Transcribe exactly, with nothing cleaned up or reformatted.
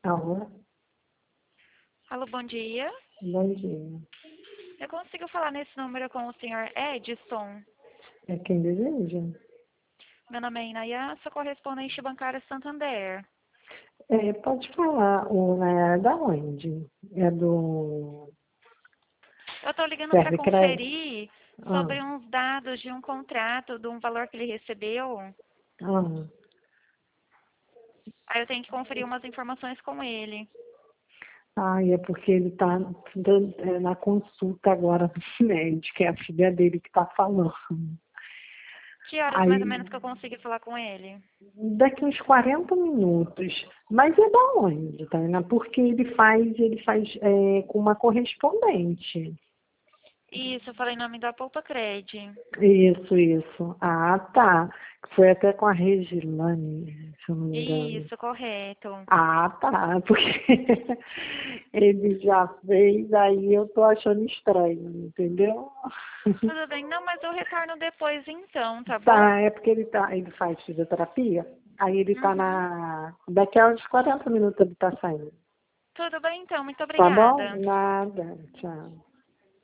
Alô, Alô, bom dia. bom dia. Eu consigo falar nesse número com o senhor Edson? É quem deseja? Meu nome é Inaya, sou correspondente bancária Santander. É, pode falar, o, é da onde? É do Eu estou ligando para Servicred? conferir Ah, sobre uns dados de um contrato, de um valor que ele recebeu. ah. Aí eu tenho que conferir umas informações com ele. Ai, é porque ele está na consulta agora do médico, é a filha dele que está falando. Que horas mais ou Aí, menos que eu consigo falar com ele? daqui uns quarenta minutos. Mas é da onde, Tainá? Porque ele faz, ele faz é, com uma correspondente. Isso, eu falei em nome da Poupa Cred. Isso, isso. Ah, tá. Foi até com a Regilane, se eu não me engano. Isso, correto. Ah, tá. Porque ele já fez, aí eu tô achando estranho, entendeu? Tudo bem? Não, mas eu retorno depois então, tá bom? Tá, é porque ele tá, ele faz fisioterapia, aí ele tá Uhum. na. Daqui a uns quarenta minutos ele tá saindo. Tudo bem então, muito Tá bom? obrigada. Nada. Tchau.